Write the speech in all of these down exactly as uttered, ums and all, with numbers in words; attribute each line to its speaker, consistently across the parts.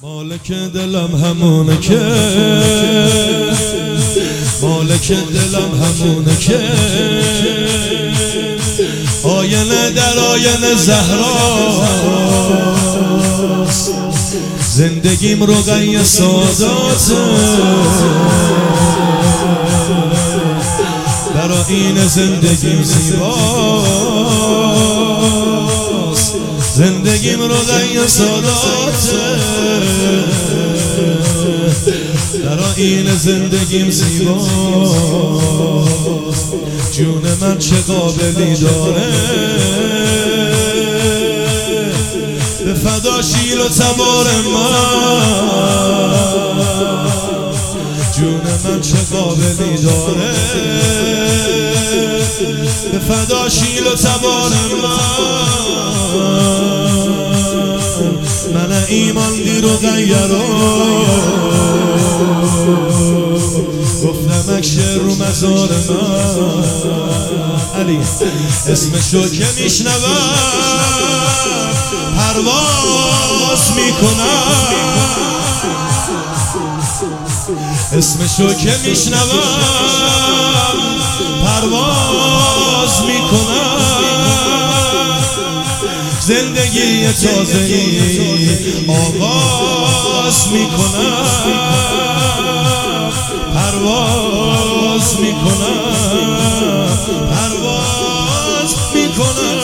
Speaker 1: مالک دلم همونه که مالک دلم همونه که آینه در آینه زهراست، زندگیم رقیه ساداته، برا این زندگیم زیباست، زندگیم رقیه ساداته، برا این زندگیم زیباست. جون من چه قابلی داره به فدا شیل و تبار من، جون من چه قابلی داره به فدا شیل و تبار من. من ایمان دی رو غیرو گفتم اکشه رو مزار من، علی اسمشو که میشنوم پرواز میکنم، اسمشو که میشنوم پرواز میکنم، زندگی تازه‌ای آغاز میکنم، پرواز میکنم، پرواز میکنم.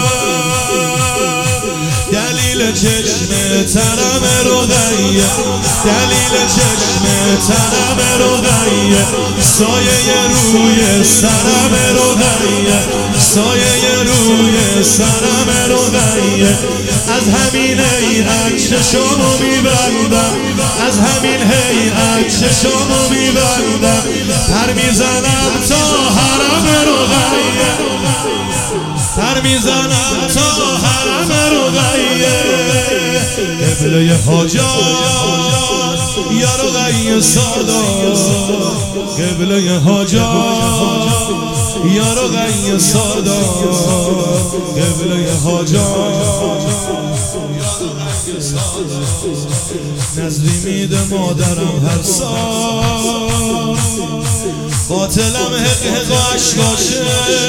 Speaker 1: دلیل چشم ترم رقیه، دلیل چشم ترم رقیه، سایه روی سرم رقیه، سایه روی سرم رقیه. از همین هیئت چشمو میبندم، از همین هیئت چشمو میبندم، پر میزنم تا حرم رقیه، پر میزنم تا حرم رقیه. قبله حاجات یا رقیه سادات، قبله حاجات یا رقیه سادات، قبله حاجات یا رقیه سادات. نظری میده مادرم هر سال، قاتلم حق حق عشقاشه،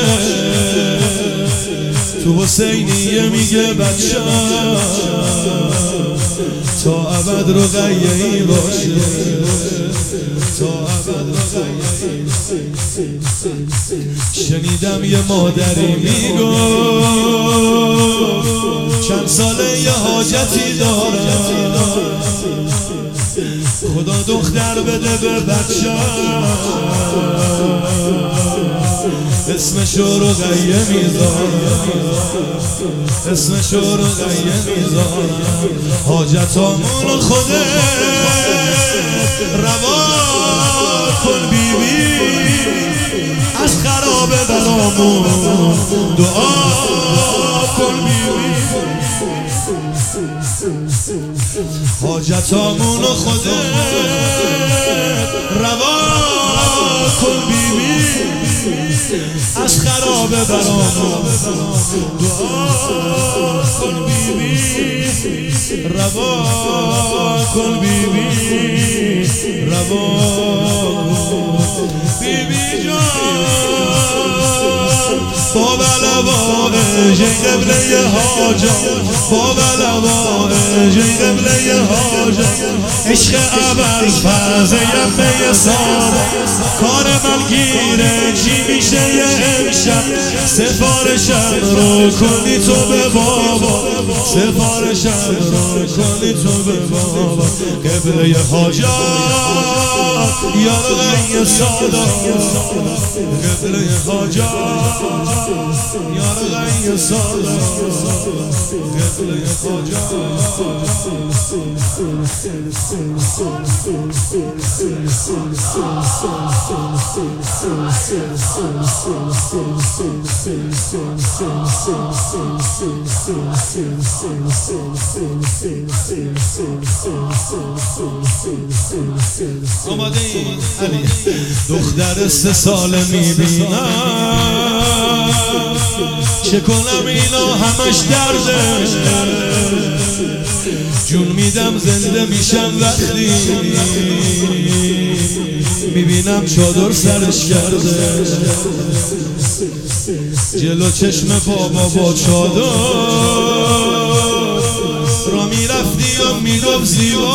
Speaker 1: تو حسینیه میگه بچه تا ابد رقیه ای باشه، تا ابد رقیه ای. شنیدم یه مادری میگو چند ساله یه حاجتی دارم، خدا دختر بده به بچه، اسمشو رقیه میذارم، اسمشو رقیه میذارم. حاجتامونو خودت روا کن بیبی، از خرابه برامون دعا کن بیبی. حاجتامونو خودت روا کن بیبی، از خرابه برامون دعا کن بیبی، روا کن بیبی، روا کن بیبی جان. با بلوان جی قبله حاجت، با بلوان جی قبله حاجت، عشق اول فرز یفه ساده، کار من گیره چی میشه یه امشب، سفارشم رو کنی تو به بابا، سفارشم رو کنی تو به بابا. قبله حاجت یا رقیه سادات، قبله حاجت یا رقیه سادات، قبله حاجت. آماده ای علی دختر سه ساله میبینم، چه کنم اینا همش درده، جون میدم زنده میشم وقتی میبینم چادر سرش کرده جلو چشم بابا با چادر را میرفتی و میگفت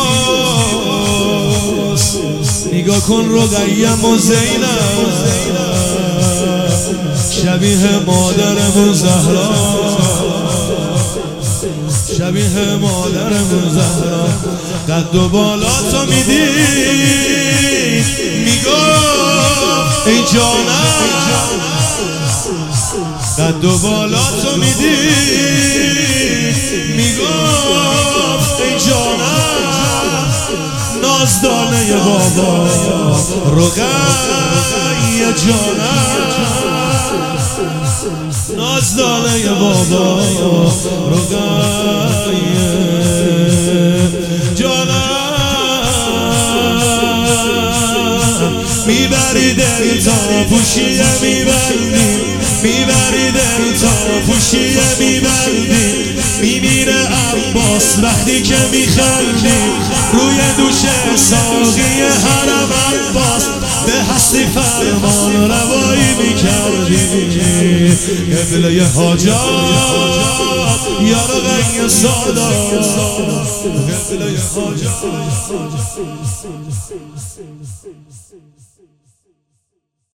Speaker 1: زیباست نگاه کن رقیم و زینب شبیه مادرمون زهرا شبیه مادرمون زهرا قد و بالا تو میدید میگفت ای جانم قد و بالا تو میدید میگفت ای جانم نازدانه بابا رقیه جانم نازدانه بابا رقیه جانم میبری دل تا پوشیه میبندی میبری دل تا پوشیه میبندی میمیره عباس وقتی که میخندی روی دوشه ساقی حرم عباس به هستی فرمان روایی میکردی قبله حاجات یا رقیه سادات قبله حاجات